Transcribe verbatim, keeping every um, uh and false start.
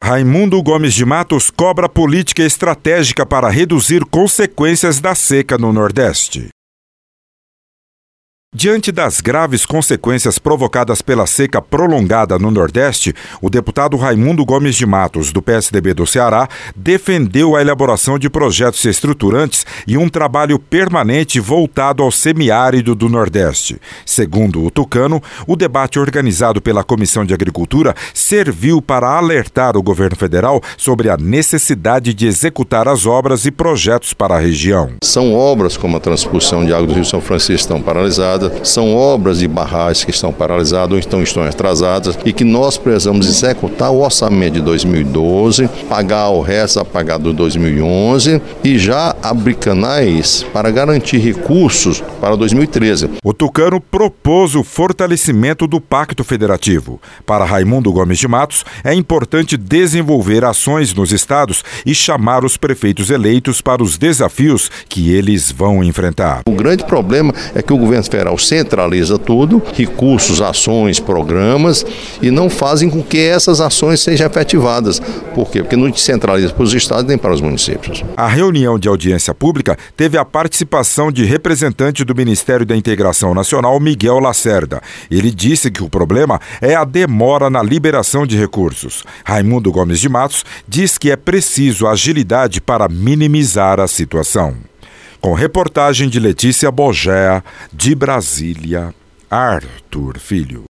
Raimundo Gomes de Matos cobra política estratégica para reduzir consequências da seca no Nordeste. Diante das graves consequências provocadas pela seca prolongada no Nordeste, o deputado Raimundo Gomes de Matos, do P S D B do Ceará, defendeu a elaboração de projetos estruturantes e um trabalho permanente voltado ao semiárido do Nordeste. Segundo o tucano, o debate organizado pela Comissão de Agricultura serviu para alertar o governo federal sobre a necessidade de executar as obras e projetos para a região. São obras como a transposição de água do Rio São Francisco estão paralisadas. São obras de barragens que estão paralisadas ou então estão atrasadas e que nós precisamos executar o orçamento de dois mil e doze, pagar o resto a pagar do dois mil e onze e já abrir canais para garantir recursos para dois mil e treze. O tucano propôs o fortalecimento do Pacto Federativo. Para Raimundo Gomes de Matos, é importante desenvolver ações nos estados e chamar os prefeitos eleitos para os desafios que eles vão enfrentar. O grande problema é que o governo federal centraliza tudo, recursos, ações, programas, e não fazem com que essas ações sejam efetivadas. Por quê? Porque não descentraliza para os estados nem para os municípios. A reunião de audiência pública teve a participação de representante do Ministério da Integração Nacional, Miguel Lacerda. Ele disse que o problema é a demora na liberação de recursos. Raimundo Gomes de Matos diz que é preciso agilidade para minimizar a situação. Com reportagem de Letícia Bogea, de Brasília, Arthur Filho.